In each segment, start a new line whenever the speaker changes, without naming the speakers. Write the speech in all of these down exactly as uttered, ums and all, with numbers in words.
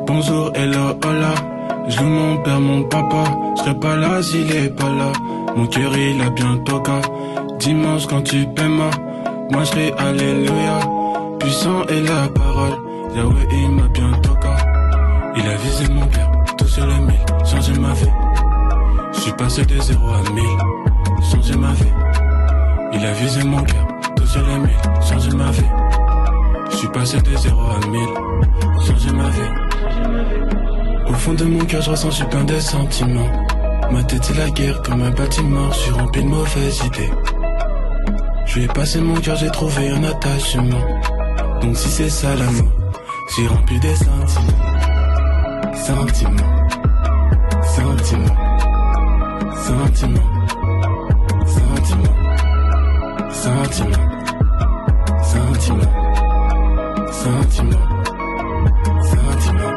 Bonjour, hello, hola. Je loue mon père, mon papa. Je serai pas là s'il est pas là. Mon cœur il a bientôt qu'à. Dimanche quand tu paies-moi, moi je serai alléluia. Puissant est la parole. Yahweh il m'a bientôt qu'à. Il a visé mon cœur, tout sur le mille, changé ma vie. Je suis passé de zéro à mille, changé ma vie. Il a visé mon cœur, tout sur le mille, changé ma vie. Je suis passé de zéro à mille, changé ma vie. Au fond de mon cœur, je ressens, je suis plein de sentiments. Ma tête est la guerre comme un bâtiment, je suis rempli de mauvaises idées. Je lui ai passé mon cœur, j'ai trouvé un attachement. Donc si c'est ça l'amour, j'ai rempli des sentiments. Sentiments, sentiments, sentiments, sentiments, sentiments, sentiments, sentiments, sentiments.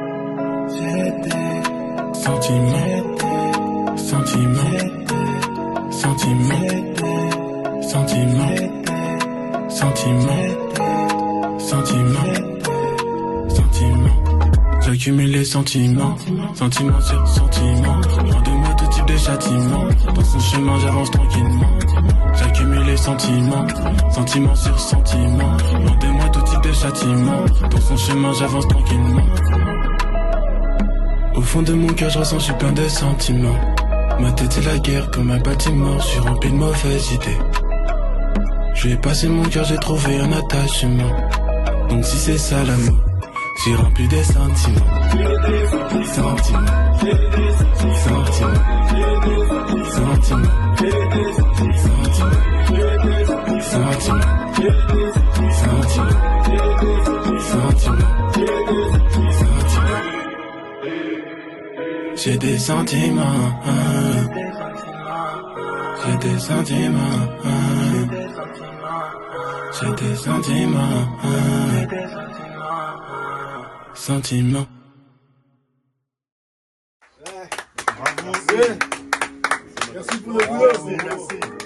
Sentiments, sentiments, sentiments, sentiments, sentiments, sentiments, sentiments. J'accumule les sentiments, sentiments sur sentiments. Loin de moi tout type de châtiment. Dans son chemin j'avance tranquillement. J'accumule les sentiments, sentiments sur sentiments. Loin de moi tout type de châtiment. Dans son chemin j'avance tranquillement. Au fond de mon cœur, je ressens, je suis plein de sentiments. Ma tête est la guerre comme un bâtiment, je suis rempli de mauvaises idées. Je lui ai passé mon cœur, j'ai trouvé un attachement. Donc si c'est ça l'amour, j'ai rempli des sentiments. Sentiments, sentiments, sentiments, sentiments, sentiments, sentiments, sentiments, sentiments. J'ai des sentiments, hein. J'ai des sentiments, hein. J'ai des sentiments, hein. Sentiments.
Merci pour le boulot. Merci.